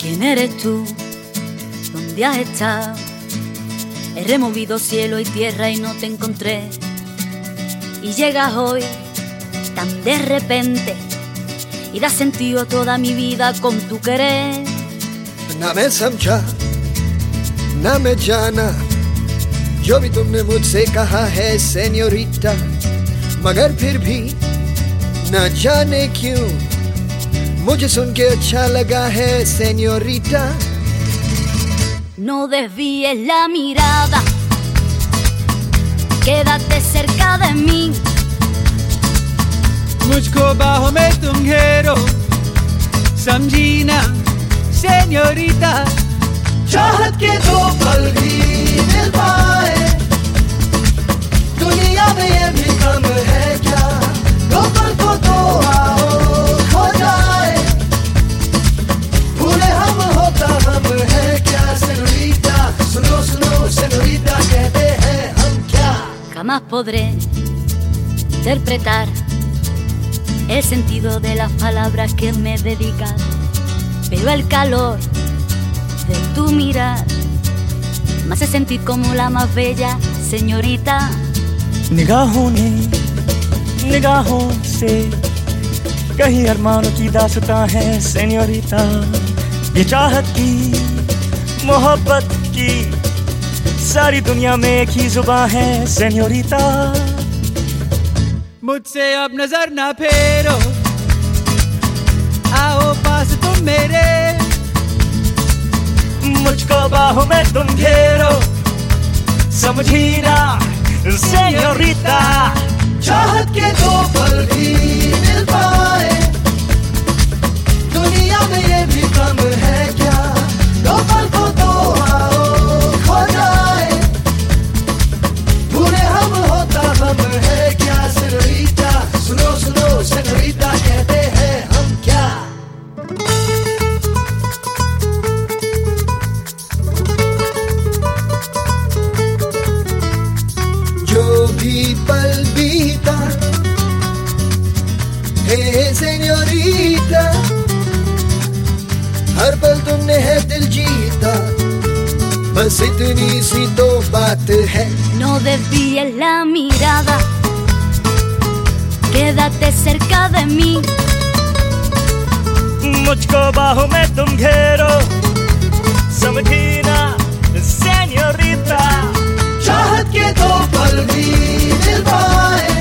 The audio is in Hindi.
¿Quién eres tú? ¿Dónde has estado? He removido cielo y tierra y no te encontré. Y llegas hoy tan de repente y das sentido a toda mi vida con tu querer. ना मैं समझा ना मैं जाना जो भी तुमने मुझसे कहा है सेन्योरिटा, मगर फिर भी ना जाने क्यों मुझे सुन के अच्छा लगा है senorita. No desvíes la mirada, quédate cerca de mí. मुझको बाहों में तुम घेरो, समझी ना सेन्योरिटा. चाहत के दो पल भी मिल पाए दुनिया में ये भी कम है क्या, दो पल को तो आओ खो जाए, भूले हम होता हम है क्या सेन्योरिटा. सुनो सुनो सेन्योरिटा कहते हैं हम क्या. Jamás podré interpretar el sentido de las palabras que me dedicas, pero el calor de tu mirar me hace sentir como la más bella señorita. निगाहों ने निगाहों से कहीं अरमानों की दास्तां है सेन्योरिटा. ये चाहत की मोहब्बत की सारी दुनिया में एक ही जुबां है सेन्योरिटा. मुझसे अब नजर ना फेरो, आओ पास तुम मेरे. मुझको बाहों में तुम घेरो, समझी ना सेन्योरिटा. चाहत के दो पल भी मिल पाए दुनिया में ये भी कम है क्या, दो पल को तो आओ खो जाए, भूले हम होता हम है क्या सेन्योरिटा. सुनो सुनो सेन्योरिटा कहते हैं हम क्या. जो भी पल बीता हे सेन्योरिटा, हर पल तुमने है दिल जीता, बस इतनी सी तो बात है. No desvíes la mirada, quédate cerca de mí. मुझको बाहों में तुम घेरो, समझी ना सेन्योरिटा. चाहत के दो पल भी मिल पाए